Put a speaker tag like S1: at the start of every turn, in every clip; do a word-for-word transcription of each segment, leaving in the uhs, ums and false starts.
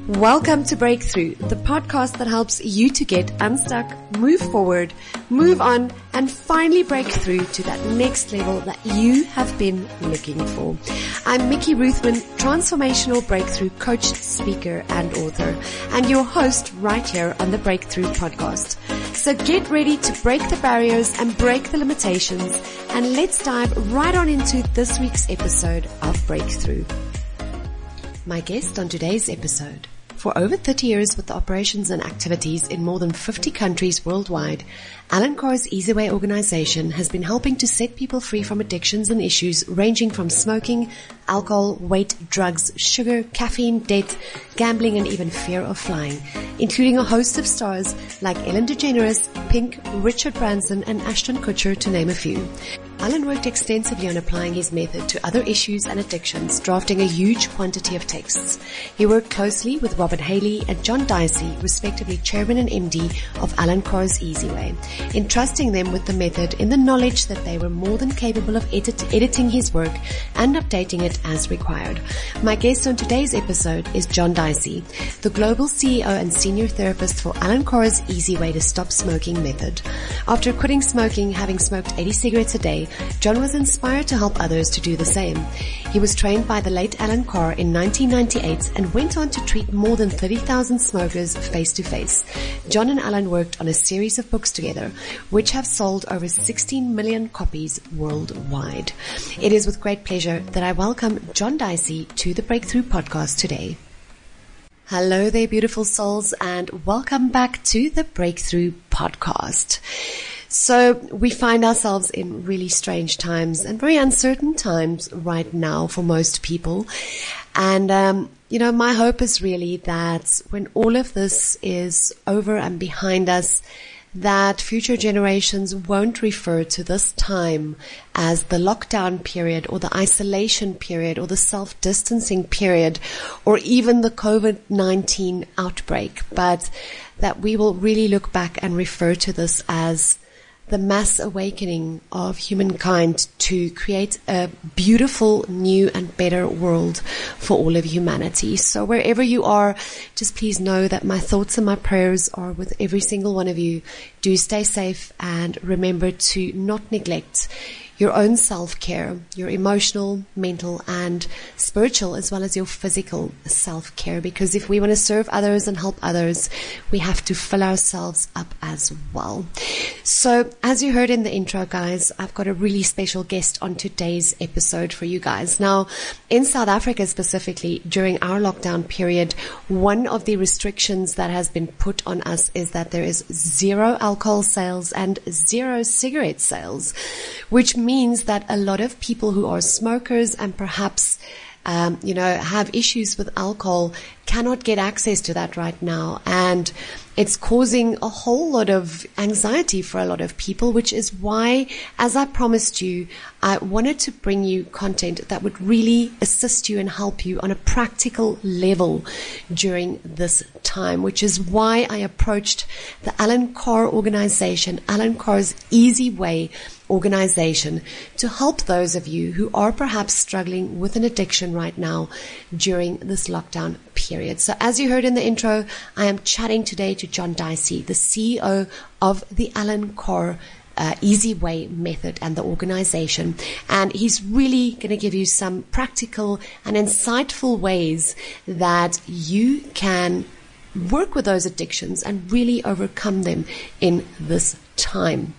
S1: Welcome to Breakthrough, the podcast that helps you to get unstuck, move forward, move on, and finally break through to that next level that you have been looking for. I'm Mickey Ruthman, transformational breakthrough coach, speaker, and author, and your host right here on the Breakthrough podcast. So get ready to break the barriers and break the limitations, and let's dive right on into this week's episode of Breakthrough. My guest on today's episode. For over thirty years with the operations and activities in more than fifty countries worldwide, Alan Carr's Easy Way organization has been helping to set people free from addictions and issues ranging from smoking, alcohol, weight, drugs, sugar, caffeine, debt, gambling, and even fear of flying, including a host of stars like Ellen DeGeneres, Pink, Richard Branson, and Ashton Kutcher, to name a few. Alan worked extensively on applying his method to other issues and addictions, drafting a huge quantity of texts. He worked closely with Robert Haley and John Dicey, respectively chairman and M D of Alan Carr's Easy Way, entrusting them with the method in the knowledge that they were more than capable of edit- editing his work and updating it as required. My guest on today's episode is John Dicey, the global C E O and senior therapist for Alan Carr's Easy Way to Stop Smoking method. After quitting smoking, having smoked eighty cigarettes a day, John was inspired to help others to do the same. He was trained by the late Alan Carr in nineteen ninety-eight and went on to treat more than thirty thousand smokers face to face. John and Alan worked on a series of books together, which have sold over sixteen million copies worldwide. It is with great pleasure that I welcome John Dicey to the Breakthrough podcast today. Hello there, beautiful souls, and welcome back to the Breakthrough podcast. So we find ourselves in really strange times and very uncertain times right now for most people. And, um, you know, my hope is really that when all of this is over and behind us, that future generations won't refer to this time as the lockdown period or the isolation period or the self-distancing period or even the COVID nineteen outbreak, but that we will really look back and refer to this as the mass awakening of humankind to create a beautiful, new and better world for all of humanity. So wherever you are, just please know that my thoughts and my prayers are with every single one of you. Do stay safe and remember to not neglect your own self-care, your emotional, mental, and spiritual, as well as your physical self-care. Because if we want to serve others and help others, we have to fill ourselves up as well. So, as you heard in the intro, guys, I've got a really special guest on today's episode for you guys. Now, in South Africa specifically, during our lockdown period, one of the restrictions that has been put on us is that there is zero alcohol sales and zero cigarette sales, which means means that a lot of people who are smokers and perhaps, um, you know, have issues with alcohol cannot get access to that right now. And it's causing a whole lot of anxiety for a lot of people, which is why, as I promised you, I wanted to bring you content that would really assist you and help you on a practical level during this time, which is why I approached the Alan Carr organization, Alan Carr's Easy Way organization, to help those of you who are perhaps struggling with an addiction right now during this lockdown period. So as you heard in the intro, I am chatting today to John Dicey, the C E O of the Alan Carr uh, Easy Way method and the organization. And he's really going to give you some practical and insightful ways that you can work with those addictions and really overcome them in this time.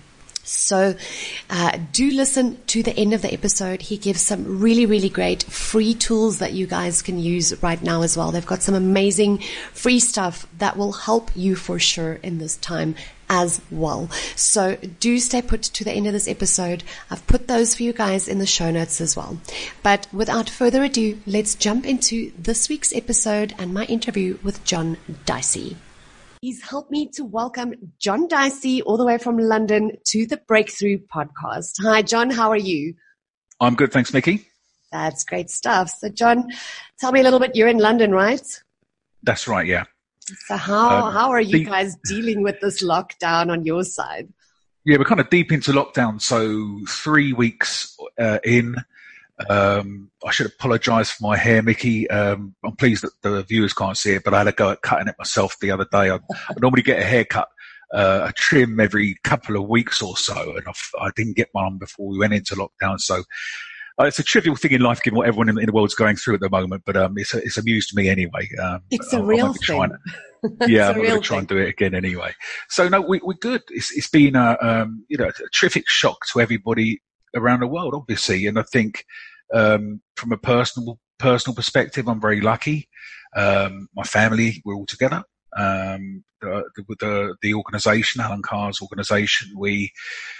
S1: So uh, do listen to the end of the episode. He gives some really, really great free tools that you guys can use right now as well. They've got some amazing free stuff that will help you for sure in this time as well. So do stay put to the end of this episode. I've put those for you guys in the show notes as well. But without further ado, let's jump into this week's episode and my interview with John Dicey. He's helped me to welcome John Dicey all the way from London to the Breakthrough podcast. Hi, John. How are you?
S2: I'm good. Thanks, Mickey.
S1: That's great stuff. So, John, tell me a little bit. You're in London, right?
S2: That's right, yeah.
S1: So how,
S2: um,
S1: how are you
S2: the,
S1: guys dealing with this lockdown on your side?
S2: Yeah, we're kind of deep into lockdown. So three weeks uh, in, Um, I should apologise for my hair, Mickey. Um, I'm pleased that the viewers can't see it, but I had a go at cutting it myself the other day. I, I normally get a haircut, uh, a trim every couple of weeks or so, and I've, I didn't get one before we went into lockdown. So uh, it's a trivial thing in life, given what everyone in, in the world's going through at the moment. But um, it's, it's amused me anyway. Um,
S1: it's a
S2: I,
S1: real
S2: I
S1: thing.
S2: To, yeah, I'm going to try and do it again anyway. So no, we, we're good. It's, it's been a um, you know a terrific shock to everybody around the world, obviously, and I think. Um, from a personal personal perspective, I'm very lucky. Um, my family, we're all together. Um, the, the, the, the organisation, Alan Carr's organisation, we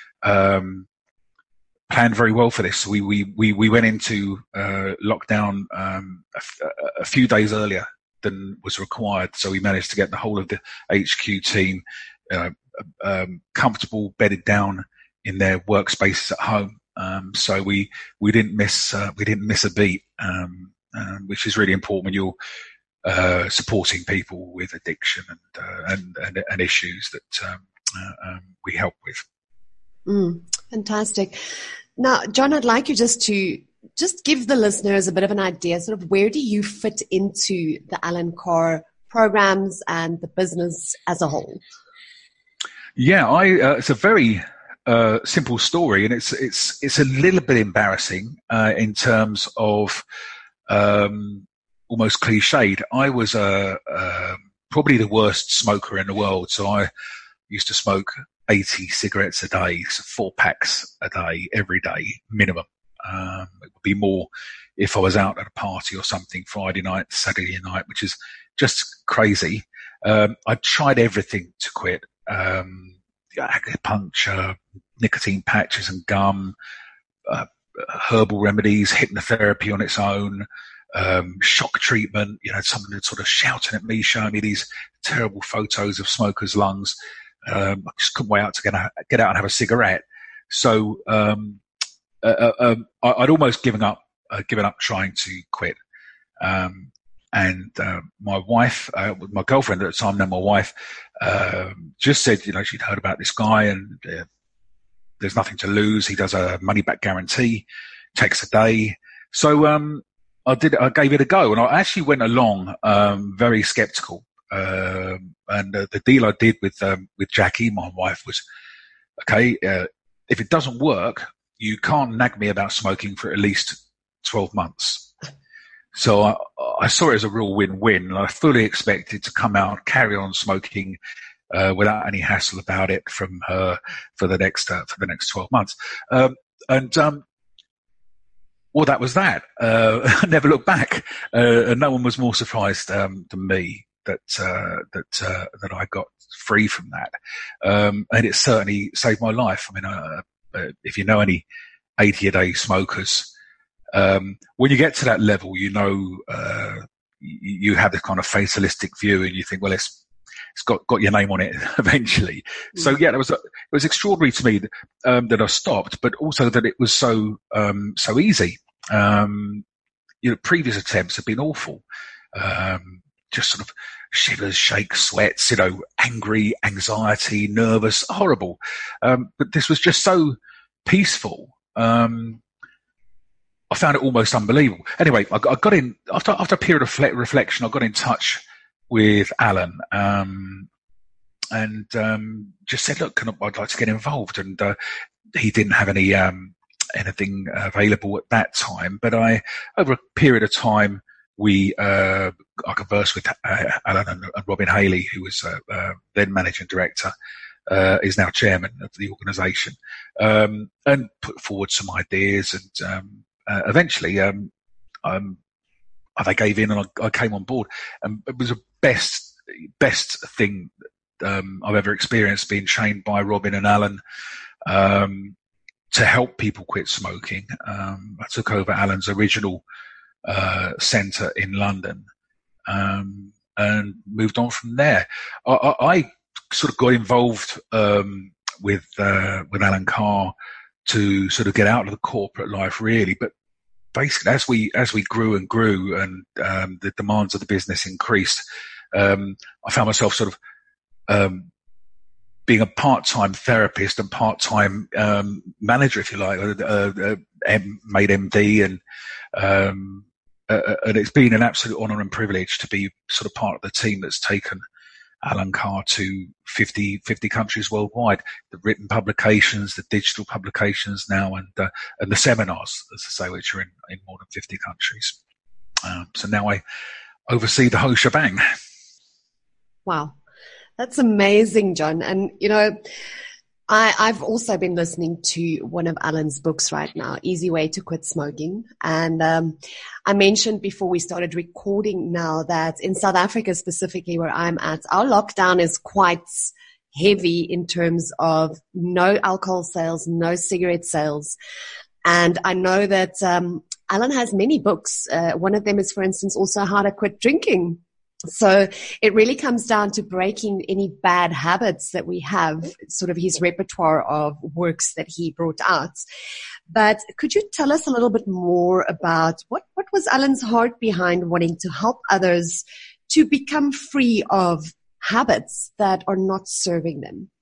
S2: um, planned very well for this. We we we, we went into uh, lockdown um, a, a few days earlier than was required, so we managed to get the whole of the H Q team uh, um, comfortable, bedded down in their workspaces at home. Um, so we, we didn't miss, uh, we didn't miss a beat, um, um, which is really important when you're, uh, supporting people with addiction and, uh, and, and, and issues that, um, uh, um, we help with.
S1: Mm, fantastic. Now, John, I'd like you just to, just give the listeners a bit of an idea, sort of where do you fit into the Alan Carr programs and the business as a whole?
S2: Yeah, I, uh, it's a very, Uh, simple story, and it's it's it's a little bit embarrassing uh, in terms of um, almost cliched. I was uh, uh, probably the worst smoker in the world, so I used to smoke eighty cigarettes a day, so four packs a day, every day minimum. Um, it would be more if I was out at a party or something, Friday night, Saturday night, which is just crazy. Um, I tried everything to quit. Um, acupuncture, nicotine patches and gum, uh, herbal remedies, hypnotherapy on its own, um, shock treatment, you know, someone that's sort of shouting at me, showing me these terrible photos of smokers' lungs. Um, I just couldn't wait out to get, a, get out and have a cigarette. So, um, uh, um, I, I'd almost given up, uh, given up trying to quit. Um, And uh, my wife, uh, my girlfriend at the time, now my wife, uh, just said, you know, she'd heard about this guy and uh, there's nothing to lose. He does a money back guarantee, takes a day. So um, I did. I gave it a go, and I actually went along um, very skeptical. Um, and uh, the deal I did with um, with Jackie, my wife, was okay. Uh, if it doesn't work, you can't nag me about smoking for at least twelve months. So I, I saw it as a real win-win, and I fully expected to come out, carry on smoking uh, without any hassle about it from her for the next uh, for the next twelve months. Um, and um, well, that was that. Uh, I never looked back, uh, and no one was more surprised um, than me that uh, that uh, that I got free from that. Um, and it certainly saved my life. I mean, uh, uh, if you know any eighty-a-day smokers. Um, when you get to that level, you know, uh, you, you have this kind of fatalistic view and you think, well, it's, it's got, got your name on it eventually. Mm. So yeah, it was, it was extraordinary to me that, um, that I stopped, but also that it was so, um, so easy. Um, you know, previous attempts have been awful. Um, just sort of shivers, shakes, sweats, you know, angry, anxiety, nervous, horrible. Um, but this was just so peaceful. Um, I found it almost unbelievable. Anyway, I got, I got in after after a period of reflection. I got in touch with Alan um, and um, just said, "Look, can I, I'd like to get involved." And uh, he didn't have any um, anything available at that time. But I, over a period of time, we uh, I conversed with uh, Alan and, and Robin Haley, who was uh, uh, then managing director. Uh, is now chairman of the organisation, um, and put forward some ideas and. Um, Uh, eventually, um, um, they gave in and I, I came on board. And it was the best, best thing um, I've ever experienced, being trained by Robin and Alan um, to help people quit smoking. Um, I took over Alan's original uh, centre in London um, and moved on from there. I, I, I sort of got involved um, with uh, with Alan Carr to sort of get out of the corporate life, really. But basically, as we as we grew and grew, and um, the demands of the business increased, um, I found myself sort of um, being a part-time therapist and part-time um, manager, if you like, uh, uh, M- made M D, and um, uh, and it's been an absolute honour and privilege to be sort of part of the team that's taken Alan Carr to fifty, fifty countries worldwide. The written publications, the digital publications now, and uh, and the seminars, as I say, which are in, in more than fifty countries. Um, so now I oversee the whole shebang.
S1: Wow. That's amazing, John. And, you know, I, I've also been listening to one of Alan's books right now, Easy Way to Quit Smoking. And um, I mentioned before we started recording now that in South Africa specifically, where I'm at, our lockdown is quite heavy in terms of no alcohol sales, no cigarette sales. And I know that um, Alan has many books. Uh, one of them is, for instance, also How to Quit Drinking. So it really comes down to breaking any bad habits that we have, sort of his repertoire of works that he brought out. But could you tell us a little bit more about what, what was Alan's heart behind wanting to help others to become free of habits that are not serving them?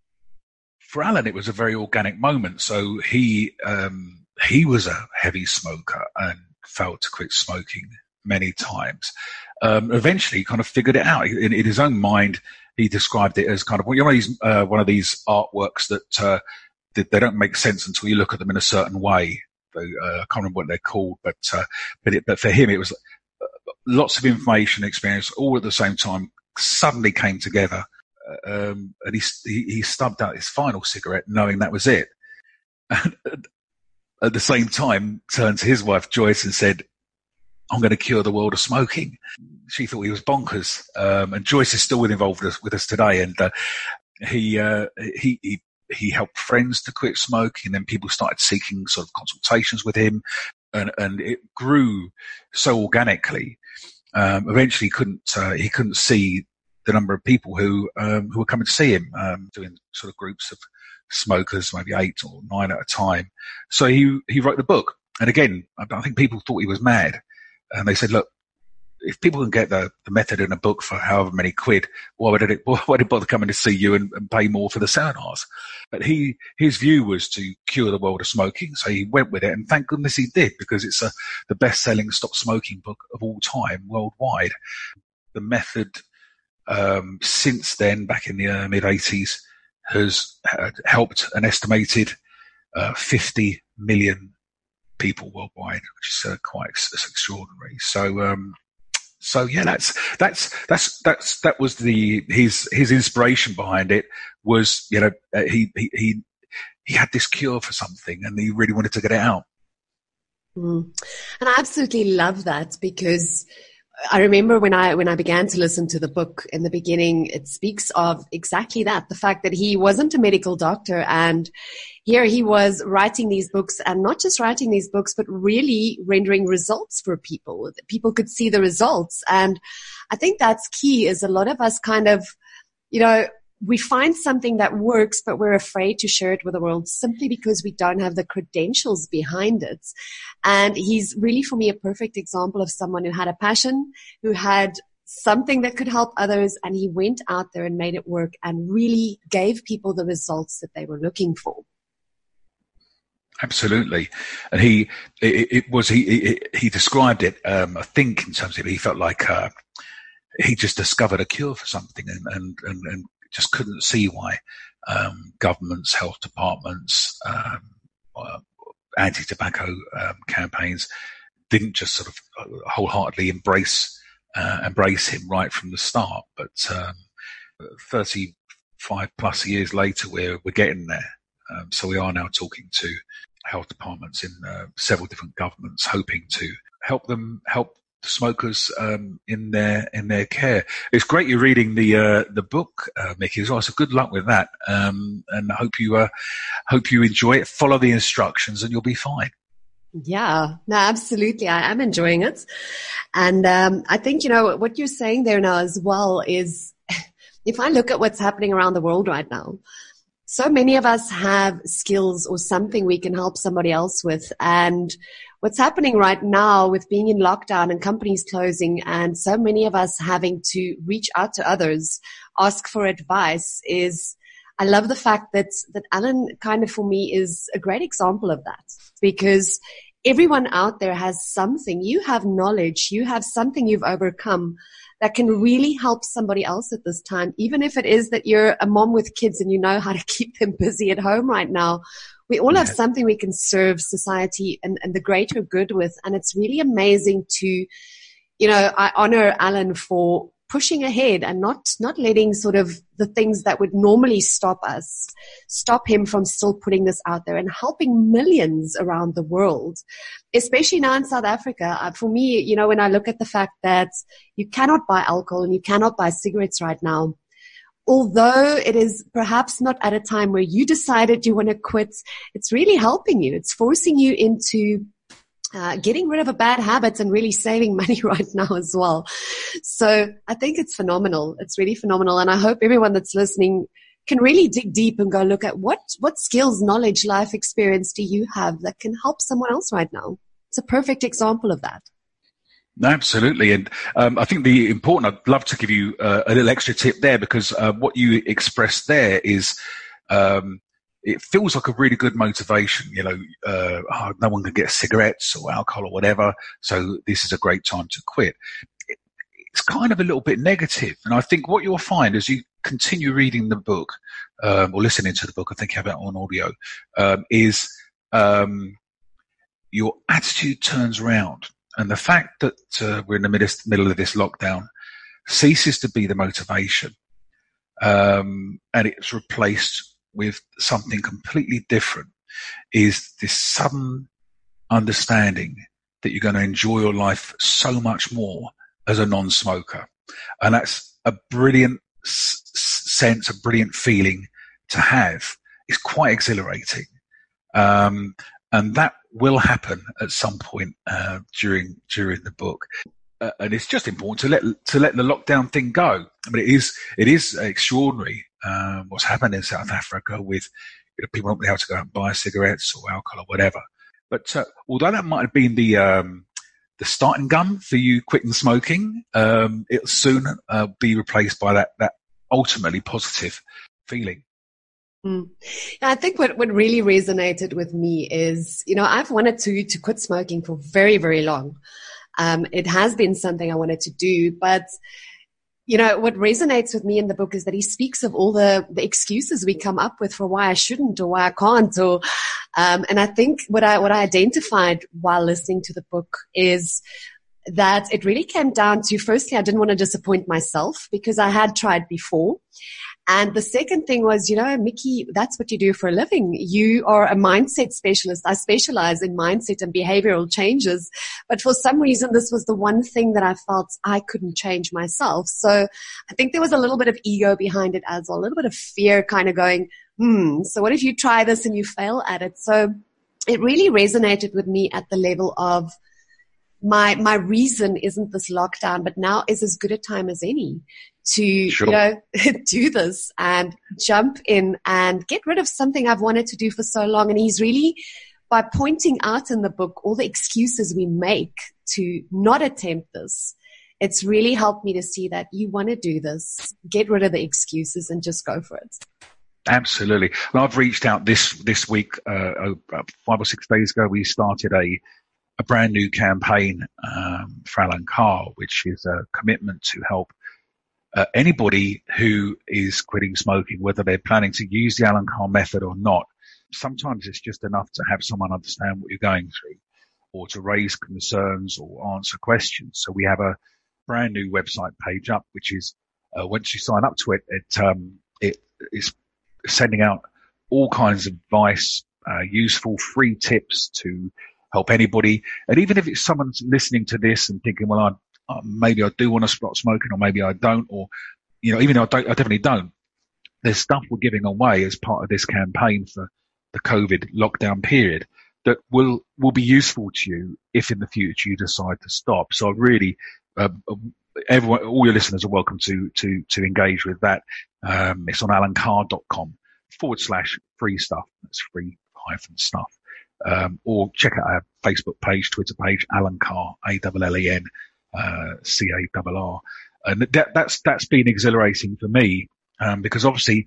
S2: For Alan, it was a very organic moment. So he, um, he was a heavy smoker and failed to quit smoking many times. Um, eventually he kind of figured it out. In, in his own mind, he described it as kind of, you know, these, uh, one of these artworks that, uh, that they don't make sense until you look at them in a certain way. They, uh, I can't remember what they're called, but, uh, but it, but for him, it was uh, lots of information, experience, all at the same time, suddenly came together. Uh, um, and he, he, he stubbed out his final cigarette knowing that was it. And at the same time, turned to his wife, Joyce, and said, I'm going to cure the world of smoking. She thought he was bonkers. Um, and Joyce is still involved with us, with us today. And, uh, he, uh, he, he, he helped friends to quit smoking, and then people started seeking sort of consultations with him, and, and it grew so organically. Um, eventually he couldn't, uh, he couldn't see the number of people who, um, who were coming to see him, um, doing sort of groups of smokers, maybe eight or nine at a time. So he, he wrote the book. And again, I think people thought he was mad. And they said, look, if people can get the, the method in a book for however many quid, why would it, why would it bother coming to see you and, and pay more for the seminars? But he, his view was to cure the world of smoking. So he went with it, and thank goodness he did, because it's a, the best selling stop smoking book of all time worldwide. The method, um, since then, back in the uh, mid eighties, has uh, helped an estimated, uh, fifty million people worldwide, which is uh, quite ex- extraordinary. So, um, so yeah, that's that's that's that's that was the his his inspiration behind it was, you know, uh, he he he he had this cure for something, and he really wanted to get it out.
S1: Mm. And I absolutely love that, because I remember when I when I began to listen to the book in the beginning, it speaks of exactly that, the fact that he wasn't a medical doctor, and here he was writing these books, and not just writing these books, but really rendering results for people. People could see the results. And I think that's key, is a lot of us kind of, you know, we find something that works, but we're afraid to share it with the world simply because we don't have the credentials behind it. And he's really, for me, a perfect example of someone who had a passion, who had something that could help others, and he went out there and made it work and really gave people the results that they were looking for.
S2: Absolutely. And he, it, it was, he, it, he described it, um, I think in terms of, he felt like, uh, he just discovered a cure for something, and, and, and, and just couldn't see why, um, governments, health departments, um, uh, anti-tobacco, um, campaigns didn't just sort of wholeheartedly embrace, uh, embrace him right from the start. But, um, thirty-five plus years later, we're, we're getting there. Um, so we are now talking to health departments in uh, several different governments, hoping to help them help the smokers um, in their in their care. It's great you're reading the uh, the book, uh, Mickey, as well. So good luck with that, um, and I hope you uh, hope you enjoy it. Follow the instructions, and you'll be fine.
S1: Yeah, no, absolutely. I am enjoying it, and um, I think, you know, what you're saying there now as well is, if I look at what's happening around the world right now, so many of us have skills or something we can help somebody else with. And what's happening right now with being in lockdown and companies closing, and so many of us having to reach out to others, ask for advice, is, I love the fact that, that Alan kind of for me is a great example of that, because everyone out there has something. You have knowledge. You have something you've overcome that can really help somebody else at this time. Even if it is that you're a mom with kids and you know how to keep them busy at home right now, we all have something we can serve society and, and the greater good with. And it's really amazing to, you know, I honor Alan for pushing ahead and not, not letting sort of the things that would normally stop us, stop him from still putting this out there and helping millions around the world, especially now in South Africa. Uh, for me, you know, when I look at the fact that you cannot buy alcohol and you cannot buy cigarettes right now, although it is perhaps not at a time where you decided you want to quit, it's really helping you. It's forcing you into Uh, getting rid of a bad habit and really saving money right now as well. So I think it's phenomenal. It's really phenomenal. And I hope everyone that's listening can really dig deep and go look at what, what skills, knowledge, life experience do you have that can help someone else right now? It's a perfect example of that.
S2: Absolutely. And um, I think the important, I'd love to give you uh, a little extra tip there, because uh, what you expressed there is um, it feels like a really good motivation. You know, uh, oh, no one can get cigarettes or alcohol or whatever, so this is a great time to quit. It, it's kind of a little bit negative. And I think what you'll find as you continue reading the book, um, or listening to the book, I think you have it on audio, um, is um, your attitude turns around. And the fact that uh, we're in the middle, middle of this lockdown ceases to be the motivation, um, and it's replaced with something completely different, is this sudden understanding that you're going to enjoy your life so much more as a non-smoker. And that's a brilliant s- sense, a brilliant feeling to have. It's quite exhilarating. Um, and that will happen at some point uh, during during the book. Uh, and it's just important to let to let the lockdown thing go. I mean, it is it is extraordinary um, what's happened in South Africa with, you know, people not being able to go out and buy cigarettes or alcohol or whatever. But uh, although that might have been the um, the starting gun for you quitting smoking, um, it'll soon uh, be replaced by that that ultimately positive feeling.
S1: Mm. I think what, what really resonated with me is, you know, I've wanted to, to quit smoking for very, very long. Um, it has been something I wanted to do, but, you know, what resonates with me in the book is that he speaks of all the, the excuses we come up with for why I shouldn't or why I can't, or, um, and I think what I, what I identified while listening to the book is that it really came down to, firstly, I didn't want to disappoint myself because I had tried before. And the second thing was, you know, Mickey, that's what you do for a living. You are a mindset specialist. I specialize in mindset and behavioral changes. But for some reason, this was the one thing that I felt I couldn't change myself. So I think there was a little bit of ego behind it as well, a little bit of fear kind of going, hmm, so what if you try this and you fail at it? So it really resonated with me at the level of my, my reason isn't this lockdown, but now is as good a time as any to, sure. you know, do this and jump in and get rid of something I've wanted to do for so long. And he's really, by pointing out in the book all the excuses we make to not attempt this, it's really helped me to see that you want to do this, get rid of the excuses and just go for it.
S2: Absolutely. Well, I've reached out this, this week, uh, five or six days ago, we started a, a brand new campaign, um, for Alan Carr, which is a commitment to help Uh, anybody who is quitting smoking, whether they're planning to use the Alan Carr method or not. Sometimes it's just enough to have someone understand what you're going through or to raise concerns or answer questions. So we have a brand new website page up, which is, uh, once you sign up to it, it, um, it is sending out all kinds of advice, uh, useful free tips to help anybody. And even if it's someone's listening to this and thinking, well, I Uh, maybe I do want to stop smoking, or maybe I don't, or, you know, even though I, don't, I definitely don't, there's stuff we're giving away as part of this campaign for the COVID lockdown period that will, will be useful to you if in the future you decide to stop. So I really, uh, everyone, all your listeners are welcome to, to, to engage with that. Um, it's on alancarr.com forward slash free stuff. That's free hyphen stuff. Um, or check out our Facebook page, Twitter page, Alan Carr, A L L E N. Uh, C A R R. And that, that's, that's been exhilarating for me, um, because obviously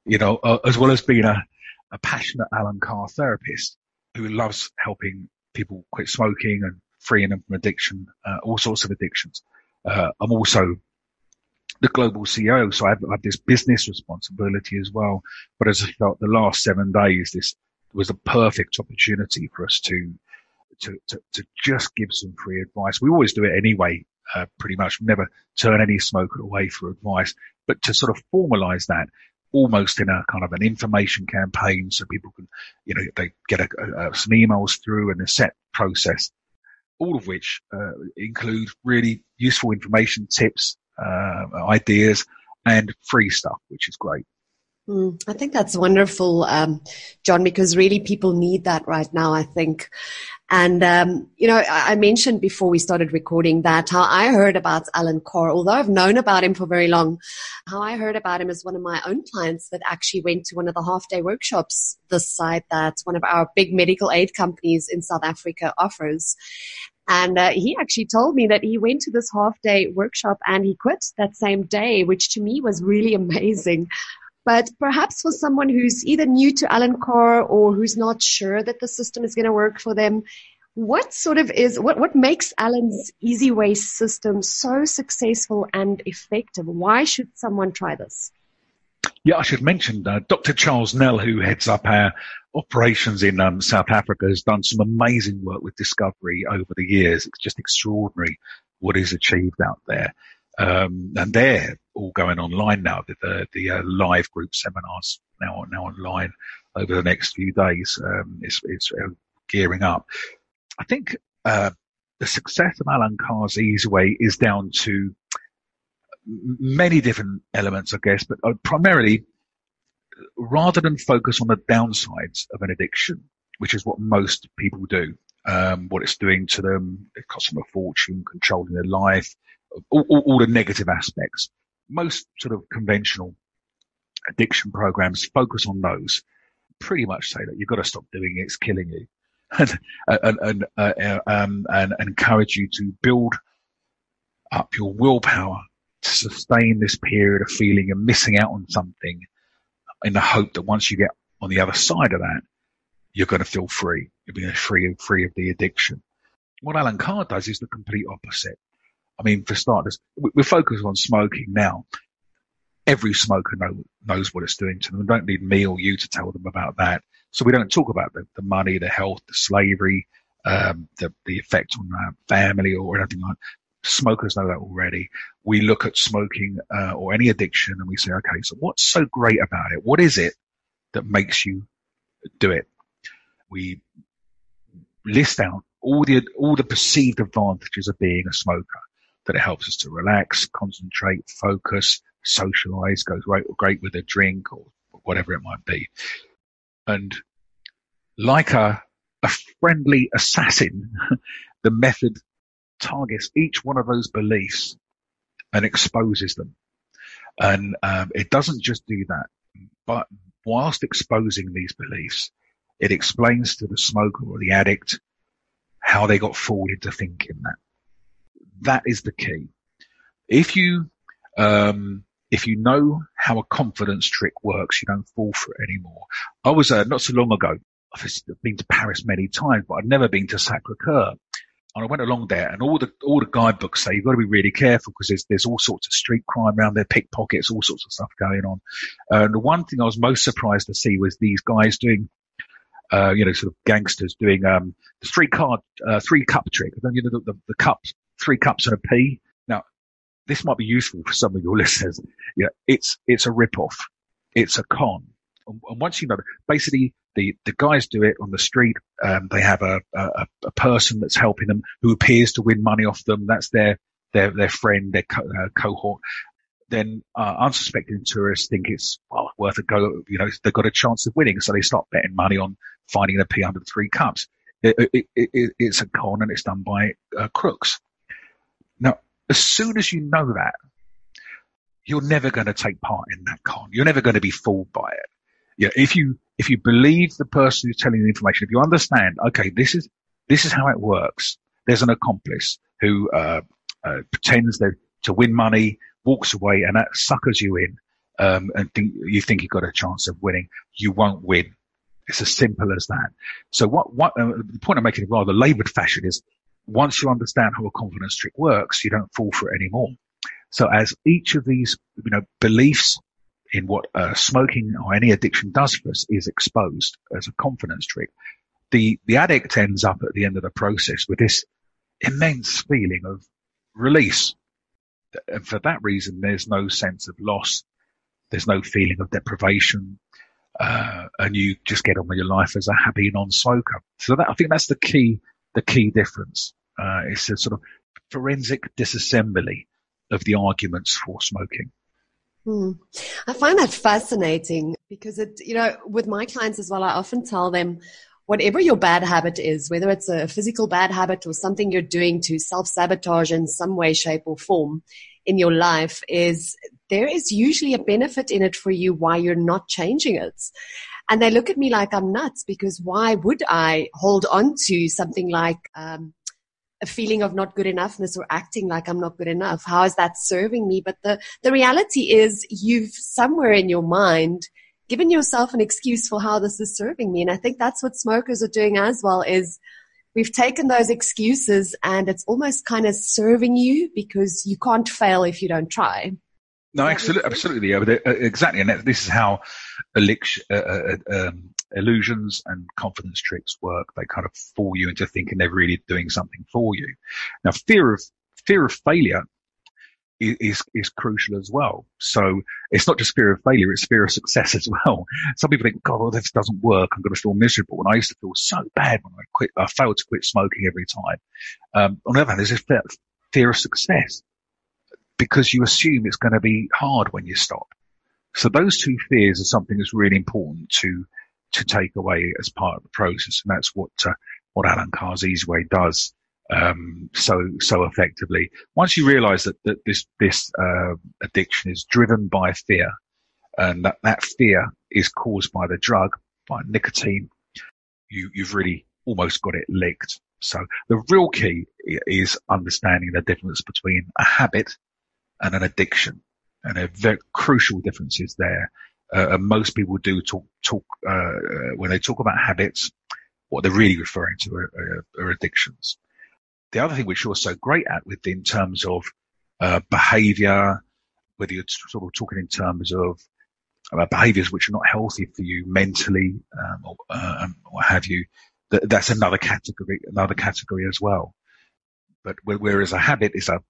S2: you know, uh, as well as being a, a passionate Alan Carr therapist who loves helping people quit smoking and freeing them from addiction, uh, all sorts of addictions. Uh, I'm also the global C E O, so I have, I have this business responsibility as well. But as I felt the last seven days, this was a perfect opportunity for us to, to, to, to just give some free advice. We always do it anyway, uh, pretty much. We never turn any smoker away for advice, but to sort of formalize that almost in a kind of an information campaign so people can, you know, they get a, a, some emails through and a set process, all of which uh, include really useful information, tips, uh, ideas, and free stuff, which is great.
S1: Mm, I think that's wonderful, um, John, because really people need that right now, I think. And, um, you know, I, I mentioned before we started recording that how I heard about Alan Carr, although I've known about him for very long, how I heard about him as one of my own clients that actually went to one of the half-day workshops this side that one of our big medical aid companies in South Africa offers. And uh, he actually told me that he went to this half-day workshop and he quit that same day, which to me was really amazing. But perhaps for someone who's either new to Alan Carr or who's not sure that the system is going to work for them, what sort of is, what, what makes Alan's Easy Way system so successful and effective? Why should someone try this?
S2: Yeah, I should mention uh, Doctor Charles Nell, who heads up our operations in um, South Africa, has done some amazing work with Discovery over the years. It's just extraordinary what is achieved out there. Um, and they're all going online now. The, the, the uh, live group seminars now now online over the next few days. Um, it's, it's uh, gearing up. I think uh, the success of Alan Carr's Easy Way is down to many different elements, I guess, but uh, primarily, rather than focus on the downsides of an addiction, which is what most people do, um, what it's doing to them, it costs them a fortune, controlling their life, all, all, all the negative aspects. Most sort of conventional addiction programs focus on those, pretty much say that you've got to stop doing it, it's killing you, and, and, and, uh, um, and, and encourage you to build up your willpower to sustain this period of feeling you're missing out on something, in the hope that once you get on the other side of that, you're going to feel free. You'll be free, free of the addiction. What Alan Carr does is the complete opposite. I mean, for starters, we're focused on smoking now. Every smoker know, knows what it's doing to them. We don't need me or you to tell them about that. So we don't talk about the, the money, the health, the slavery, um, the, the effect on uh, family or anything like that. Smokers know that already. We look at smoking uh, or any addiction and we say, okay, so what's so great about it? What is it that makes you do it? We list out all the all the perceived advantages of being a smoker, that it helps us to relax, concentrate, focus, socialize, goes great, great with a drink or whatever it might be. And like a, a friendly assassin, the method targets each one of those beliefs and exposes them. And um, it doesn't just do that, but whilst exposing these beliefs, it explains to the smoker or the addict how they got fooled into thinking that. That is the key. If you um, if you know how a confidence trick works, you don't fall for it anymore. I was uh, not so long ago. I've been to Paris many times, but I'd never been to Sacré-Cœur. And I went along there, and all the all the guidebooks say you've got to be really careful because there's there's all sorts of street crime around there, pickpockets, all sorts of stuff going on. Uh, and the one thing I was most surprised to see was these guys doing, uh, you know, sort of gangsters doing um the three card uh, three cup trick. You know, the, the, the cups, three cups and a pea. Now, this might be useful for some of your listeners. Yeah, it's it's a rip-off. It's a con. And once you know, basically the, the guys do it on the street. Um, they have a, a, a person that's helping them who appears to win money off them. That's their, their, their friend, their co- uh, cohort. Then, uh, unsuspecting tourists think it's, well, worth a go. You know, they've got a chance of winning. So they start betting money on finding a pea under the three cups. It, it, it, it, it's a con and it's done by uh, crooks. Now, as soon as you know that, you're never going to take part in that con. You're never going to be fooled by it. Yeah, if you if you believe the person who's telling you the information, if you understand, okay, this is this is how it works. There's an accomplice who uh, uh, pretends that to win money, walks away, and that suckers you in. um, and think, you think you've got a chance of winning, you won't win. It's as simple as that. So what, what, uh, the point I'm making in rather laboured fashion is once you understand how a confidence trick works, you don't fall for it anymore. So as each of these, you know, beliefs in what uh, smoking or any addiction does for us is exposed as a confidence trick, the, the addict ends up at the end of the process with this immense feeling of release. And for that reason, there's no sense of loss. There's no feeling of deprivation. Uh, and you just get on with your life as a happy non-smoker. So that, I think that's the key, the key difference. Uh, it's a sort of forensic disassembly of the arguments for smoking.
S1: Hmm. I find that fascinating because it, you know, with my clients as well, I often tell them whatever your bad habit is, whether it's a physical bad habit or something you're doing to self-sabotage in some way, shape or form in your life, is there is usually a benefit in it for you why you're not changing it. And they look at me like I'm nuts because why would I hold on to something like um, a feeling of not good enoughness or acting like I'm not good enough? How is that serving me? But the, the reality is you've somewhere in your mind given yourself an excuse for how this is serving me. And I think that's what smokers are doing as well, is we've taken those excuses and it's almost kind of serving you because you can't fail if you don't try.
S2: No, absolutely, absolutely. Yeah, but, uh, exactly. And this is how elix- uh, uh, um, illusions and confidence tricks work. They kind of fool you into thinking they're really doing something for you. Now, fear of, fear of failure is, is crucial as well. So it's not just fear of failure, it's fear of success as well. Some people think, God, well, this doesn't work, I'm going to feel miserable. And I used to feel so bad when I quit, I failed to quit smoking every time. Um, on the other hand, there's this fear of success because you assume it's going to be hard when you stop. So those two fears are something that's really important to, to take away as part of the process. And that's what, uh, what Allen Carr's Easy Way does. Um, so, so effectively. Once you realize that, that this, this, uh, addiction is driven by fear and that, that fear is caused by the drug, by nicotine, you, you've really almost got it licked. So the real key is understanding the difference between a habit and an addiction, and there are very crucial differences there. Uh, and most people do talk, talk, uh, when they talk about habits, what they're really referring to are, are, are addictions. The other thing which you're so great at with in terms of uh, behavior, whether you're sort of talking in terms of uh, behaviors which are not healthy for you mentally, um, or um, what have you, that, that's another category, another category as well. But whereas a habit is a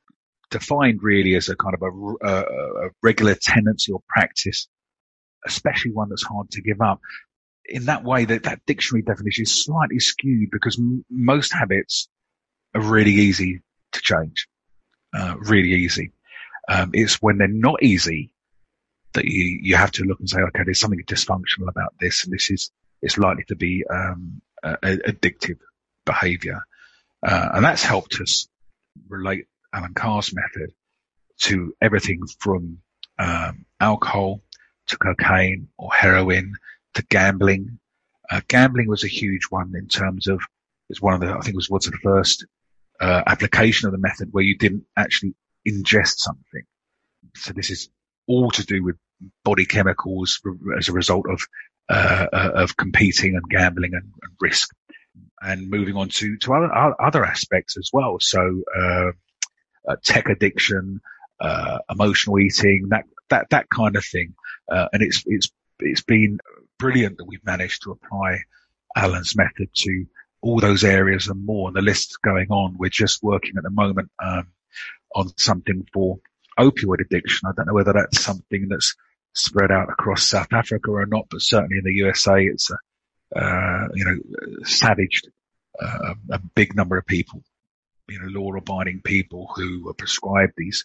S2: defined really as a kind of a, a, a regular tendency or practice, especially one that's hard to give up. In that way, that, that dictionary definition is slightly skewed because m- most habits are really easy to change, uh, really easy. Um, it's when they're not easy that you, you have to look and say, okay, there's something dysfunctional about this, and this is, it's likely to be, um, a, a addictive behavior. Uh, and that's helped us relate Allen Carr's method to everything from, um, alcohol to cocaine or heroin to gambling. Uh, gambling was a huge one in terms of, it's one of the, I think it was one of the first Uh, application of the method where you didn't actually ingest something. So this is all to do with body chemicals as a result of uh, uh, of competing and gambling and, and risk, and moving on to to other other aspects as well. So uh, uh, tech addiction, uh, emotional eating, that that that kind of thing. Uh, and it's it's it's been brilliant that we've managed to apply Allen's method to all those areas and more, and the list's going on. We're just working at the moment um, on something for opioid addiction. I don't know whether that's something that's spread out across South Africa or not, but certainly in the U S A, it's a uh, you know savaged uh, a big number of people, you know, law-abiding people who are prescribed these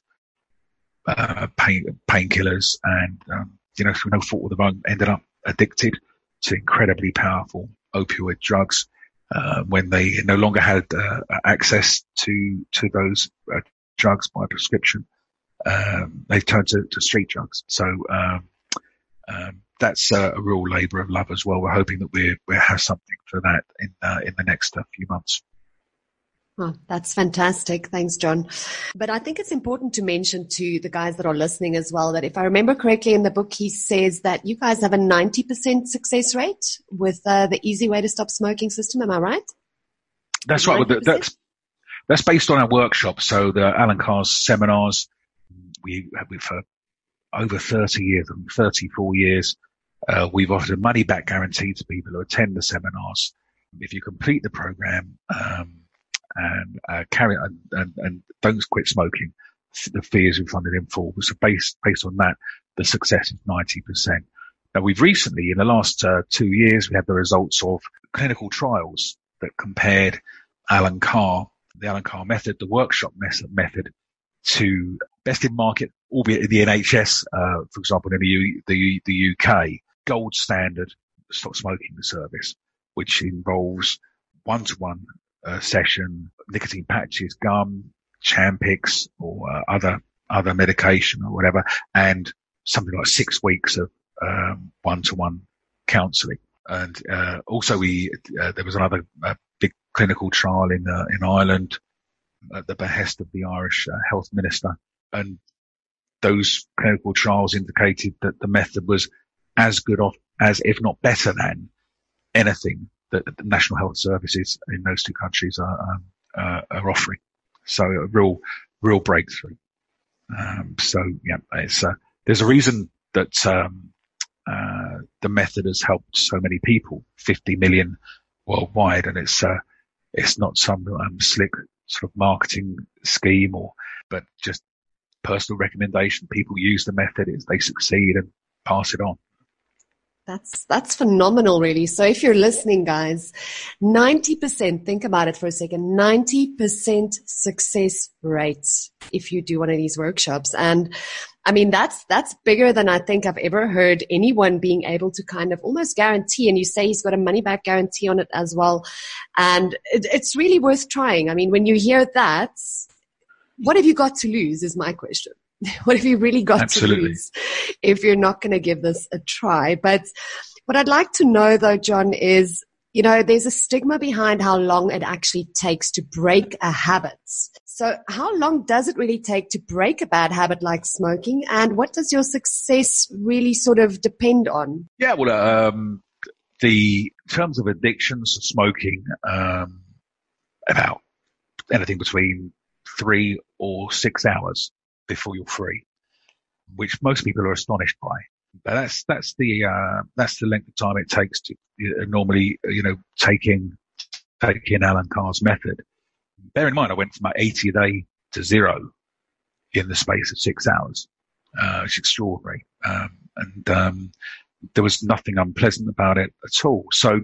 S2: uh, pain painkillers, and um, you know, through no fault of their own, ended up addicted to incredibly powerful opioid drugs. Uh, when they no longer had uh, access to to those uh, drugs by prescription, um, they turned to, to street drugs. So um, um, that's uh, a real labour of love as well. We're hoping that we we have something for that in uh, in the next uh, few months.
S1: Oh, that's fantastic. Thanks, John. But I think it's important to mention to the guys that are listening as well that if I remember correctly in the book, he says that you guys have a ninety percent success rate with uh, the Easy Way to Stop Smoking system. Am I right?
S2: That's right. Well, that's, that's based on our workshop. So the Alan Carr's seminars, we have for over thirty years, thirty-four years, uh, we've offered a money back guarantee to people who attend the seminars. If you complete the program, um, and uh, carry and, and, and don't quit smoking, the fee is refunded in full. So based based on that, the success is ninety percent. Now we've recently, in the last uh, two years, we had the results of clinical trials that compared Alan Carr, the Alan Carr method, the workshop method, to best in market, albeit in the N H S, uh, for example, in the, U, the, the U K, gold standard stop smoking service, which involves one-to-one Uh, session, nicotine patches, gum, Champix, or uh, other other medication or whatever, and something like six weeks of um, one-to-one counselling. And uh, also, we uh, there was another uh, big clinical trial in uh, in Ireland at the behest of the Irish uh, health minister, and those clinical trials indicated that the method was as good off as, if not better than, anything that the national health services in those two countries are, um, uh, are offering. So a real, real breakthrough. Um, so yeah, it's, uh, there's a reason that, um, uh, the method has helped so many people, fifty million worldwide. And it's, uh, it's not some, um, slick sort of marketing scheme or, but just personal recommendation. People use the method, they succeed and pass it on.
S1: That's, that's phenomenal, really. So if you're listening, guys, ninety percent, think about it for a second, ninety percent success rates if you do one of these workshops. And I mean, that's, that's bigger than I think I've ever heard anyone being able to kind of almost guarantee. And you say he's got a money back guarantee on it as well. And it, it's really worth trying. I mean, when you hear that, what have you got to lose is my question. What have you really got
S2: Absolutely.
S1: to lose if you're not going to give this a try? But what I'd like to know, though, John, is, you know, there's a stigma behind how long it actually takes to break a habit. So how long does it really take to break a bad habit like smoking? And what does your success really sort of depend on?
S2: Yeah, well, um, the in terms of addictions to smoking, um, about anything between three or six hours before you're free, which most people are astonished by. But that's, that's the, uh, that's the length of time it takes to uh, normally, you know, taking, taking Alan Carr's method. Bear in mind, I went from like eighty a day to zero in the space of six hours. Uh, it's extraordinary. Um, and, um, there was nothing unpleasant about it at all. So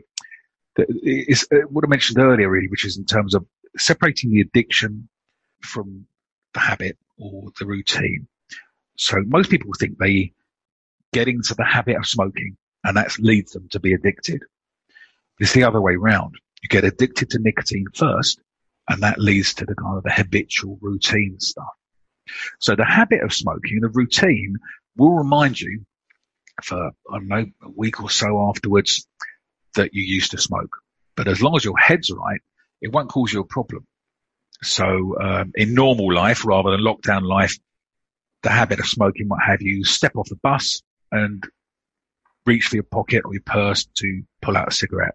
S2: it's uh, what I mentioned earlier, really, which is in terms of separating the addiction from the habit or the routine. So most people think they get into the habit of smoking and that leads them to be addicted. It's the other way round. You get addicted to nicotine first and that leads to the kind of the habitual routine stuff. So the habit of smoking, the routine, will remind you for, I don't know, a week or so afterwards that you used to smoke. But as long as your head's right, it won't cause you a problem. So um, in normal life, rather than lockdown life, the habit of smoking might have you step off the bus and reach for your pocket or your purse to pull out a cigarette.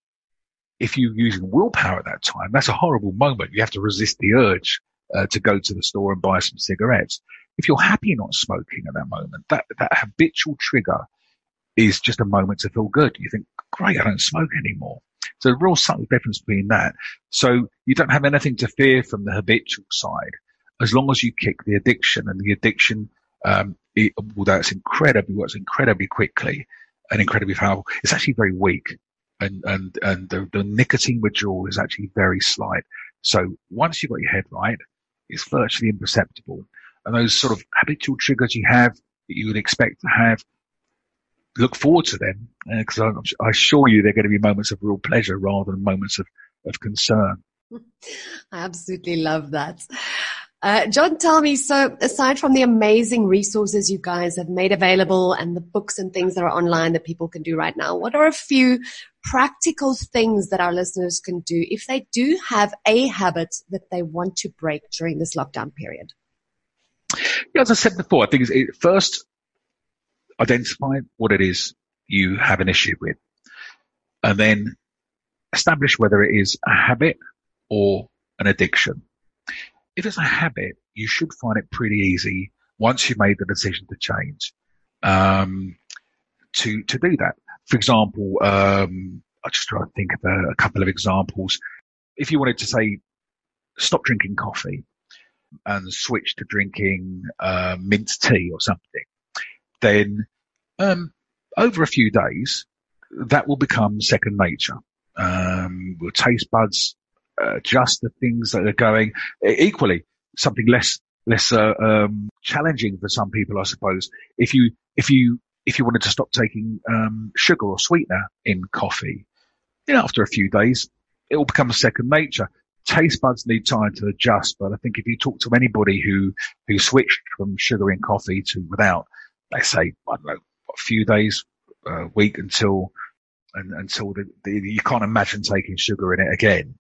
S2: If you're using willpower at that time, that's a horrible moment. You have to resist the urge uh, to go to the store and buy some cigarettes. If you're happy not smoking at that moment, that, that habitual trigger is just a moment to feel good. You think, great, I don't smoke anymore. So a real subtle difference between that. So you don't have anything to fear from the habitual side, as long as you kick the addiction. And the addiction, um, it, although it's incredibly, works incredibly quickly and incredibly powerful, it's actually very weak. And, and, and the, the nicotine withdrawal is actually very slight. So once you've got your head right, it's virtually imperceptible. And those sort of habitual triggers you have that you would expect to have, look forward to them, because uh, I assure you they're going to be moments of real pleasure rather than moments of, of concern.
S1: I absolutely love that. Uh, John, tell me, so aside from the amazing resources you guys have made available and the books and things that are online that people can do right now, what are a few practical things that our listeners can do if they do have a habit that they want to break during this lockdown period?
S2: Yeah, as I said before, I think it's, it, first identify what it is you have an issue with, and then establish whether it is a habit or an addiction. If it's a habit, you should find it pretty easy once you've made the decision to change, um, to, to do that. For example, um, I just try to think of a, a couple of examples. If you wanted to say, stop drinking coffee and switch to drinking, uh, mint tea or something, then, um, over a few days, that will become second nature. Um, your taste buds uh, adjust the things that are going. Equally, something less less uh, um, challenging for some people, I suppose. If you if you if you wanted to stop taking um, sugar or sweetener in coffee, you know, after a few days, it will become second nature. Taste buds need time to adjust, but I think if you talk to anybody who who switched from sugar in coffee to without, they say, I don't know, a few days, a week until. And, until the, the, you can't imagine taking sugar in it again.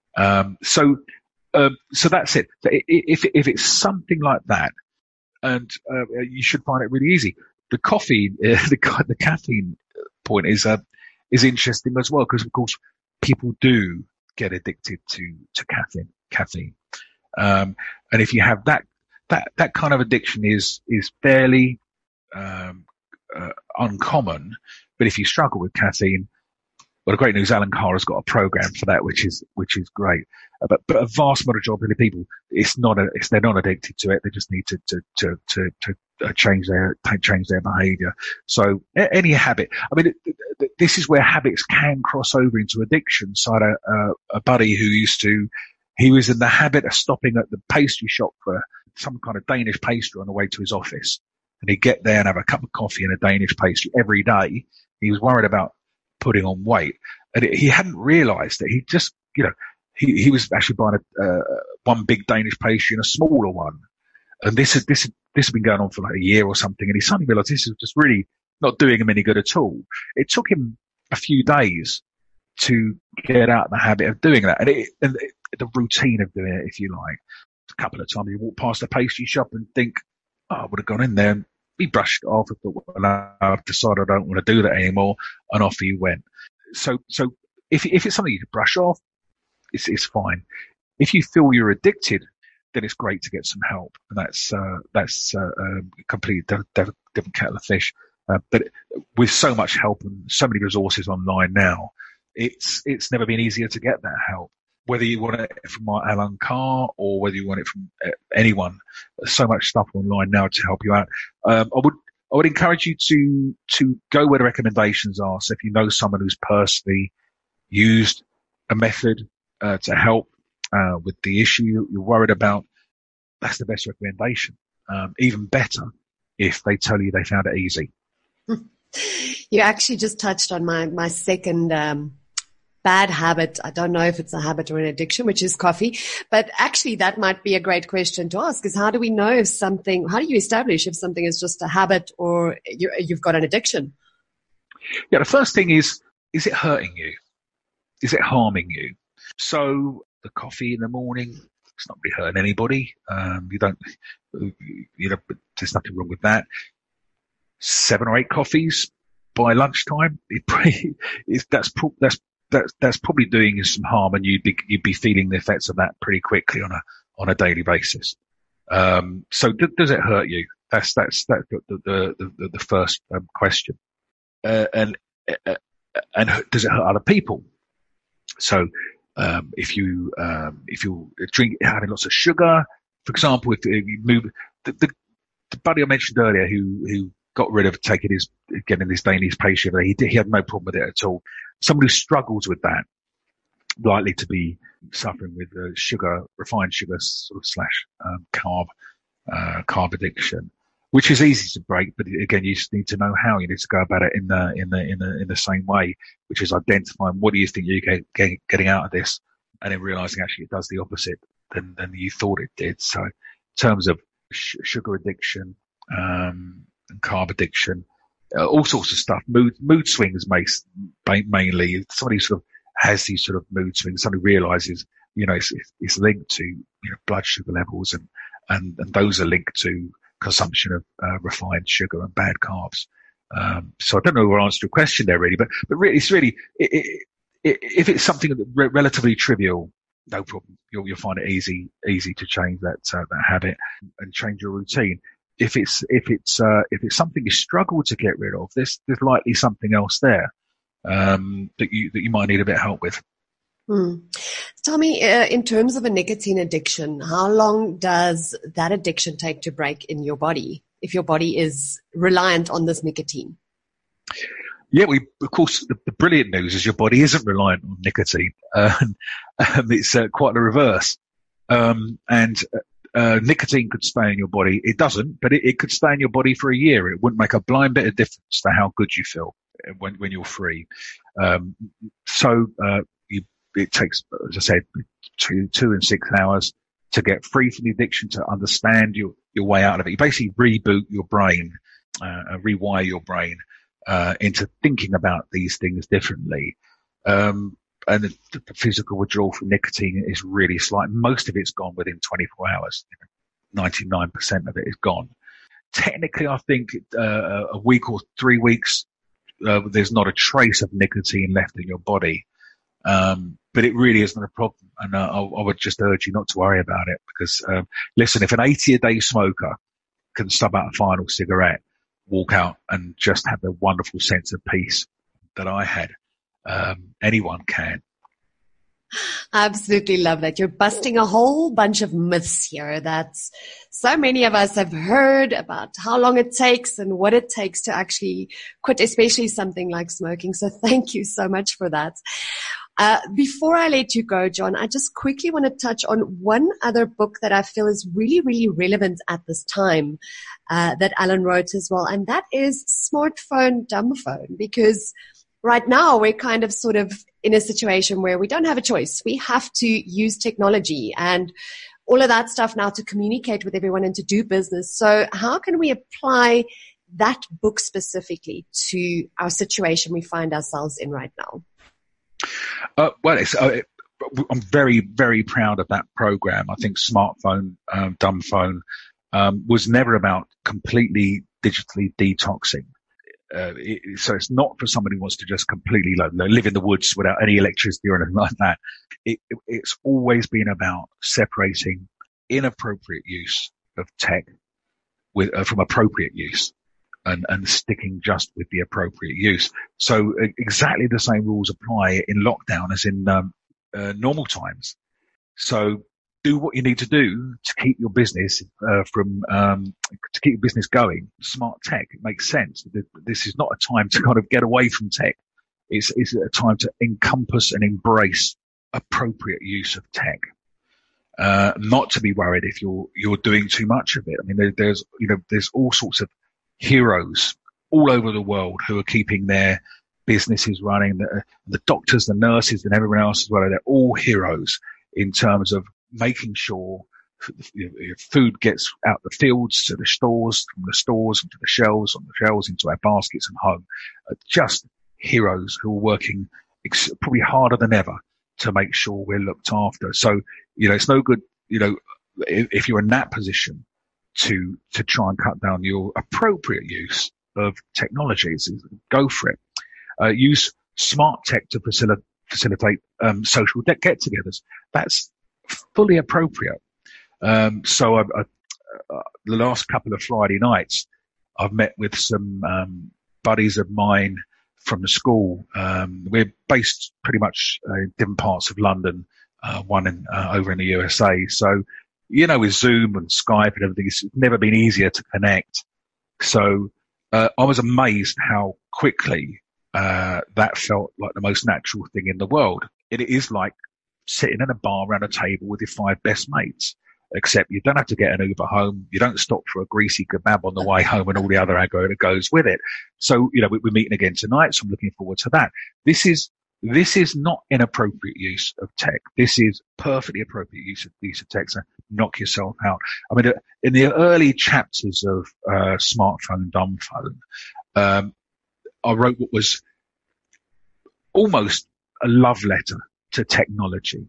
S2: Um, so, um, so that's it. If, if it's something like that, and, uh, you should find it really easy. The coffee, uh, the, the caffeine point is, uh, is interesting as well, because of course people do get addicted to, to caffeine, caffeine. Um, and if you have that, that, that kind of addiction is, is fairly, um, uh, uncommon. But if you struggle with caffeine, well, the great news, Alan Carr has got a program for that, which is which is great. Uh, but but a vast majority of people, it's not a, it's they're not addicted to it. They just need to to to to, to uh, change their change their behaviour. So a, any habit. I mean, it, it, this is where habits can cross over into addiction. So I had a, a, a buddy who used to, he was in the habit of stopping at the pastry shop for some kind of Danish pastry on the way to his office, and he'd get there and have a cup of coffee and a Danish pastry every day. He was worried about putting on weight, and it, he hadn't realised that he just, you know, he, he was actually buying a, uh, one big Danish pastry and a smaller one, and this had this this had been going on for like a year or something, and he suddenly realised this was just really not doing him any good at all. It took him a few days to get out of the habit of doing that, and, it, and it, the routine of doing it, if you like. A couple of times you walk past a pastry shop and think, oh, I would have gone in there and he brushed it off and thought, well, I've decided I don't want to do that anymore, and off he went. So, so if if it's something you can brush off, it's it's fine. If you feel you're addicted, then it's great to get some help, and that's uh, that's uh, a completely different, different kettle of fish. Uh, but with so much help and so many resources online now, it's it's never been easier to get that help. Whether you want it from Alan Carr or whether you want it from anyone, there's so much stuff online now to help you out. Um, I would, I would encourage you to, to go where the recommendations are. So if you know someone who's personally used a method, uh, to help, uh, with the issue you're worried about, that's the best recommendation. Um, even better if they tell you they found it easy.
S1: You actually just touched on my, my second, um, bad habit. I don't know if it's a habit or an addiction, which is coffee, but actually that might be a great question to ask, is how do we know if something, how do you establish if something is just a habit or you, you've got an addiction?
S2: Yeah, the first thing is, is it hurting you? Is it harming you? So the coffee in the morning, it's not really hurting anybody. Um, you don't, you know, there's nothing wrong with that. Seven or eight coffees by lunchtime, it, it's, that's, that's, That's, that's probably doing you some harm, and you'd be, you'd be feeling the effects of that pretty quickly on a, on a daily basis. Um, so d- does it hurt you? That's, that's, that's the, the, the, the first um, question. Uh, and, uh, and does it hurt other people? So, um, if you, um, if you drink, having lots of sugar, for example, if you move, the, the, the buddy I mentioned earlier who, who got rid of taking his, getting this Danish pastry, he did, he had no problem with it at all. Someone who struggles with that, likely to be suffering with uh, sugar, refined sugar sort of slash um, carb, uh, carb addiction, which is easy to break. But again, you just need to know how. You need to go about it in the in the in the in the same way, which is identifying what do you think you're get, get, getting out of this, and then realizing actually it does the opposite than than you thought it did. So, in terms of sh- sugar addiction um, and carb addiction, uh, all sorts of stuff. Mood mood swings, mainly. Somebody sort of has these sort of mood swings. Somebody realizes, you know, it's, it's linked to, you know, blood sugar levels, and and, and those are linked to consumption of uh, refined sugar and bad carbs. Um, so I don't know if I answered your question there, really, but but really, it's really it, it, it, if it's something that re- relatively trivial, no problem. You'll you'll find it easy easy to change that uh, that habit and change your routine. If it's if it's uh, if it's something you struggle to get rid of, there's there's likely something else there um, that you that you might need a bit of help with.
S1: Hmm. Tell me, uh, in terms of a nicotine addiction, how long does that addiction take to break in your body if your body is reliant on this nicotine?
S2: Yeah, we of course the, the brilliant news is your body isn't reliant on nicotine. Uh, um, it's uh, quite the reverse. Um, and uh, nicotine could stay in your body. It doesn't, but it, it could stay in your body for a year. It wouldn't make a blind bit of difference to how good you feel when when you're free. Um, so uh, you, it takes, as I said, two two and six hours to get free from the addiction, to understand your your way out of it. You basically reboot your brain, uh, rewire your brain. Uh, into thinking about these things differently. Um, and the, the physical withdrawal from nicotine is really slight. Most of it's gone within twenty-four hours. ninety-nine percent of it is gone. Technically, I think uh, a week or three weeks, uh, there's not a trace of nicotine left in your body. Um, but it really isn't a problem. And uh, I, I would just urge you not to worry about it, because, um, listen, if an eighty-a-day smoker can stub out a final cigarette, walk out and just have the wonderful sense of peace that I had, um, anyone can.
S1: I absolutely love that. You're busting a whole bunch of myths here that so many of us have heard about how long it takes and what it takes to actually quit, especially something like smoking. So thank you so much for that. Uh, before I let you go, John, I just quickly want to touch on one other book that I feel is really, really relevant at this time, uh, that Alan wrote as well. And that is Smartphone, Dumb Phone, because right now we're kind of sort of in a situation where we don't have a choice. We have to use technology and all of that stuff now to communicate with everyone and to do business. So how can we apply that book specifically to our situation we find ourselves in right now?
S2: Uh, well, it's, uh, it, I'm very, very proud of that program. I think Smartphone, um, Dumb Phone, um, was never about completely digitally detoxing. Uh, it, so it's not for somebody who wants to just completely like, live in the woods without any electricity or anything like that. It, it, it's always been about separating inappropriate use of tech with, uh, from appropriate use. And, and sticking just with the appropriate use. So uh, exactly the same rules apply in lockdown as in um, uh, normal times. So do what you need to do to keep your business uh, from um, to keep your business going. Smart tech, it makes sense. This is not a time to kind of get away from tech. It's, it's a time to encompass and embrace appropriate use of tech. Uh, not to be worried if you're you're doing too much of it. I mean, there, there's you know there's all sorts of heroes all over the world who are keeping their businesses running. The, the doctors, the nurses, and everyone else as well. They're all heroes in terms of making sure food gets out the fields to the stores, from the stores into the shelves, on the shelves into our baskets and home. Uh, just heroes who are working ex- probably harder than ever to make sure we're looked after. So, you know, it's no good, you know, if, if you're in that position, to to try and cut down your appropriate use of technologies. Go for it. Uh, use smart tech to facilitate, facilitate um, social get-togethers. That's fully appropriate. Um, so I, I, uh, the last couple of Friday nights, I've met with some um, buddies of mine from the school. Um, we're based pretty much uh, in different parts of London, uh, one in, uh, over in the U S A. So you know, with Zoom and Skype and everything, it's never been easier to connect. So uh, I was amazed how quickly uh, that felt like the most natural thing in the world. It is like sitting in a bar around a table with your five best mates, except you don't have to get an Uber home. You don't stop for a greasy kebab on the way home and all the other aggro that goes with it. So, you know, we're meeting again tonight, so I'm looking forward to that. This is This is not inappropriate use of tech. This is perfectly appropriate use of, use of tech. So knock yourself out. I mean, in the early chapters of uh, Smartphone, Dumb Phone, um, I wrote what was almost a love letter to technology.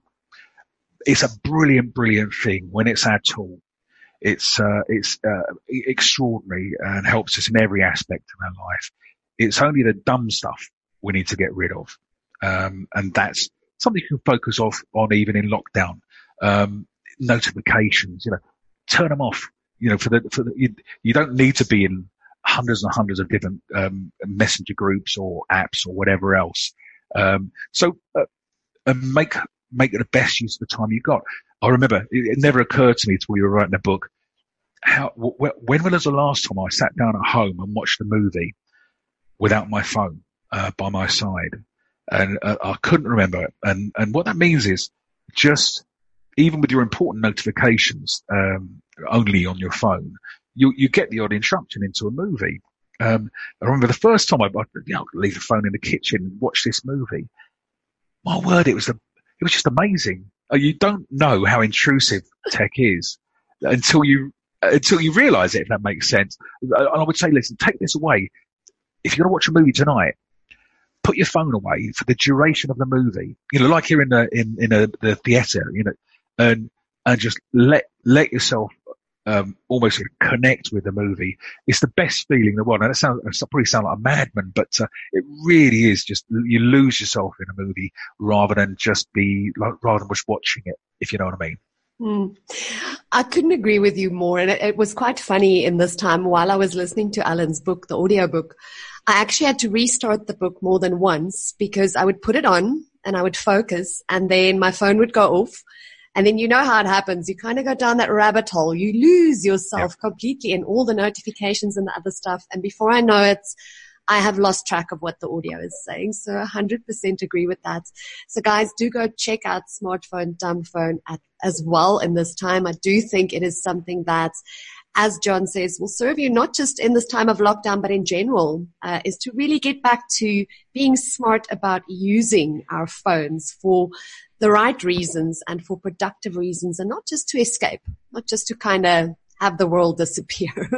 S2: It's a brilliant, brilliant thing when it's our tool. It's, uh, it's, uh, extraordinary and helps us in every aspect of our life. It's only the dumb stuff we need to get rid of. Um, and that's something you can focus off on even in lockdown. Um, notifications, you know, turn them off, you know, for the, for the, you, you don't need to be in hundreds and hundreds of different, um, messenger groups or apps or whatever else. Um, so, uh, and make, make the best use of the time you've got. I remember it, it never occurred to me until we were writing the book. How, wh- when was the last time I sat down at home and watched a movie without my phone, uh, by my side? And uh, I couldn't remember it. And, and what that means is just, even with your important notifications, um, only on your phone, you, you get the odd interruption into a movie. Um, I remember the first time I, I you know, leave the phone in the kitchen and watch this movie. My word, it was the, it was just amazing. Uh, you don't know how intrusive tech is until you, until you realize it, if that makes sense. And I would say, listen, take this away. If you're going to watch a movie tonight, put your phone away for the duration of the movie. You know, like here in the, in, in a, the theater, you know, and, and just let, let yourself, um, almost connect with the movie. It's the best feeling in the world. And it sounds, it probably sound like a madman, but, uh, it really is just, you lose yourself in a movie rather than just be, like, rather than just watching it, if you know what I mean.
S1: Mm. I couldn't agree with you more. And it, it was quite funny in this time while I was listening to Alan's book, the audio book. I actually had to restart the book more than once because I would put it on and I would focus and then my phone would go off. And then you know how it happens. You kind of go down that rabbit hole. You lose yourself yeah. completely in all the notifications and the other stuff. And before I know it, I have lost track of what the audio is saying. So one hundred percent agree with that. So guys, do go check out Smartphone, Dumb Phone at, as well in this time. I do think it is something that, as John says, will serve you not just in this time of lockdown, but in general, uh, is to really get back to being smart about using our phones for the right reasons and for productive reasons and not just to escape, not just to kind of have the world disappear.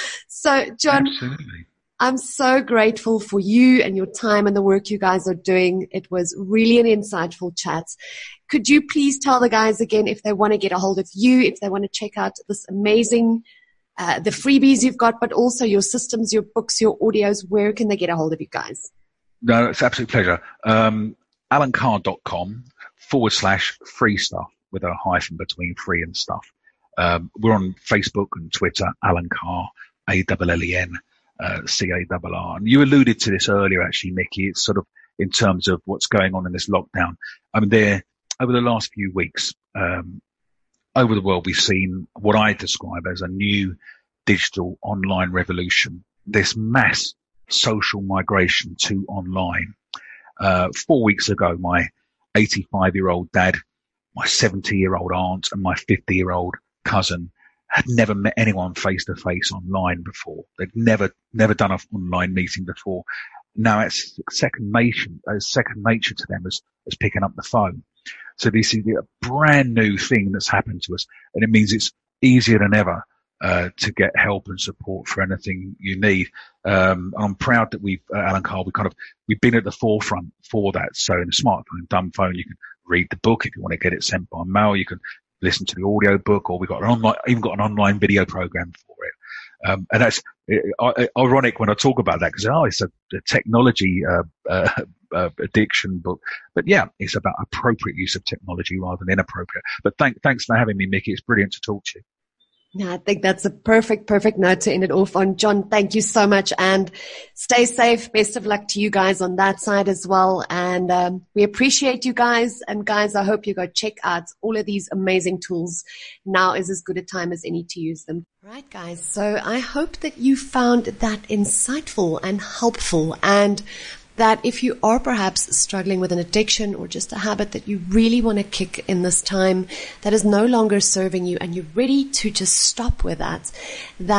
S1: So, John,
S2: absolutely.
S1: I'm so grateful for you and your time and the work you guys are doing. It was really an insightful chat. Could you please tell the guys again if they want to get a hold of you, if they want to check out this amazing, uh, the freebies you've got, but also your systems, your books, your audios, where can they get a hold of you guys?
S2: No, it's an absolute pleasure. Um, alan carr dot com forward slash free stuff with a hyphen between free and stuff. Um, we're on Facebook and Twitter, Alan Carr, A L L E N. Uh, C A R R. And you alluded to this earlier, actually, Mickey. It's sort of in terms of what's going on in this lockdown. I mean, there, over the last few weeks, um, over the world, we've seen what I describe as a new digital online revolution. This mass social migration to online. Uh, four weeks ago, my eighty-five year old dad, my seventy year old aunt and my fifty year old cousin had never met anyone face to face online before. They'd never, never done an online meeting before. Now it's second nature, uh, second nature to them as, as picking up the phone. So this is a brand new thing that's happened to us. And it means it's easier than ever, uh, to get help and support for anything you need. Um, I'm proud that we've, uh, Alan Carr, we kind of, we've been at the forefront for that. So in a smartphone, dumb phone, you can read the book if you want to get it sent by mail. You can listen to the audio book, or we've got an online, even got an online video program for it. Um, and that's uh, ironic when I talk about that because, oh, it's a, a technology, uh, uh, uh, addiction book. But yeah, it's about appropriate use of technology rather than inappropriate. But thank, thanks for having me, Mickey. It's brilliant to talk to you.
S1: Yeah, I think that's a perfect, perfect note to end it off on. John, thank you so much and stay safe. Best of luck to you guys on that side as well. And um, we appreciate you guys. And guys, I hope you go check out all of these amazing tools. Now is as good a time as any to use them. Right, guys. So I hope that you found that insightful and helpful, and that if you are perhaps struggling with an addiction or just a habit that you really want to kick in this time that is no longer serving you and you're ready to just stop with that, that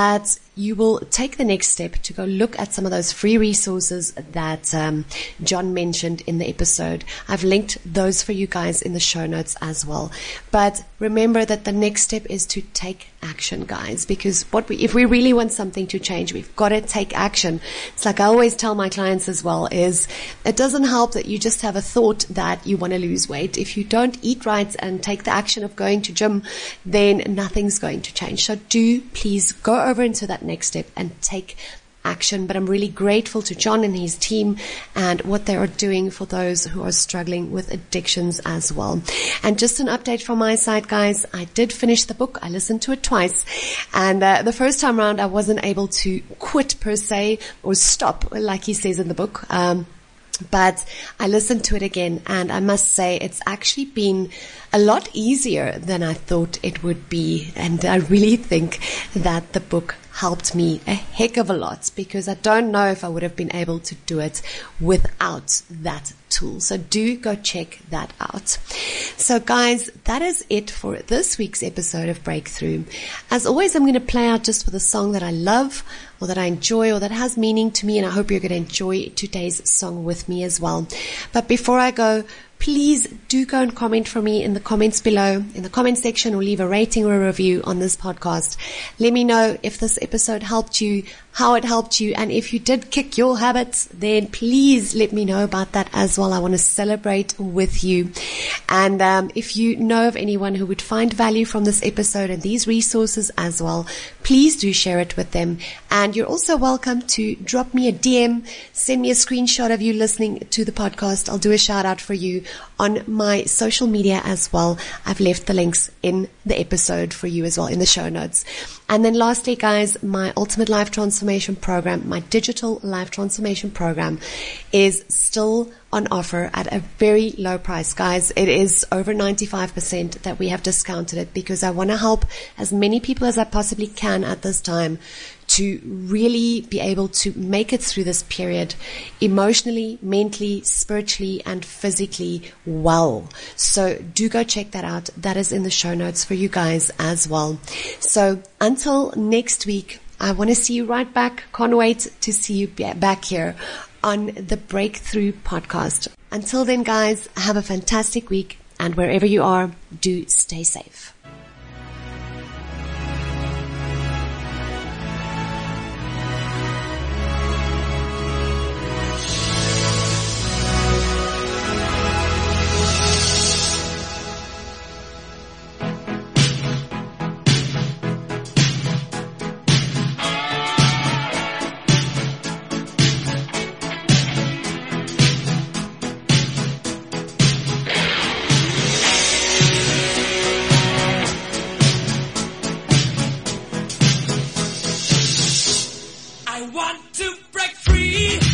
S1: you will take the next step to go look at some of those free resources that um, John mentioned in the episode. I've linked those for you guys in the show notes as well. But remember that the next step is to take action, guys, because what we, if we really want something to change, we've got to take action. It's like I always tell my clients as well, is it doesn't help that you just have a thought that you want to lose weight. If you don't eat right and take the action of going to gym, then nothing's going to change. So do please go over into that next step and take action. But I'm really grateful to John and his team and what they are doing for those who are struggling with addictions as well. And just an update from my side, guys, I did finish the book. I listened to it twice, and uh, the first time around I wasn't able to quit per se or stop like he says in the book. Um, But I listened to it again, and I must say it's actually been a lot easier than I thought it would be. And I really think that the book helped me a heck of a lot, because I don't know if I would have been able to do it without that tool. So do go check that out. So guys, that is it for this week's episode of Breakthrough. As always, I'm going to play out just with a song that I love, or that I enjoy, or that has meaning to me, and I hope you're going to enjoy today's song with me as well. But before I go, please do go and comment for me in the comments below, in the comment section, or leave a rating or a review on this podcast. Let me know if this episode helped you, how it helped you, and if you did kick your habits, then please let me know about that as well. I want to celebrate with you. And um, if you know of anyone who would find value from this episode and these resources as well, please do share it with them. And you're also welcome to drop me a D M, send me a screenshot of you listening to the podcast. I'll do a shout out for you on my social media as well. I've left the links in the episode for you as well in the show notes. And then lastly, guys, my Ultimate Life Transformation Program, my digital life transformation program, is still on offer at a very low price, guys. It is over ninety-five percent that we have discounted it, because I want to help as many people as I possibly can at this time to really be able to make it through this period emotionally, mentally, spiritually, and physically well. So do go check that out. That is in the show notes for you guys as well. So until next week, I want to see you right back. Can't wait to see you back here on the Breakthrough podcast. Until then, guys, have a fantastic week, and wherever you are, do stay safe.
S3: I want to break free.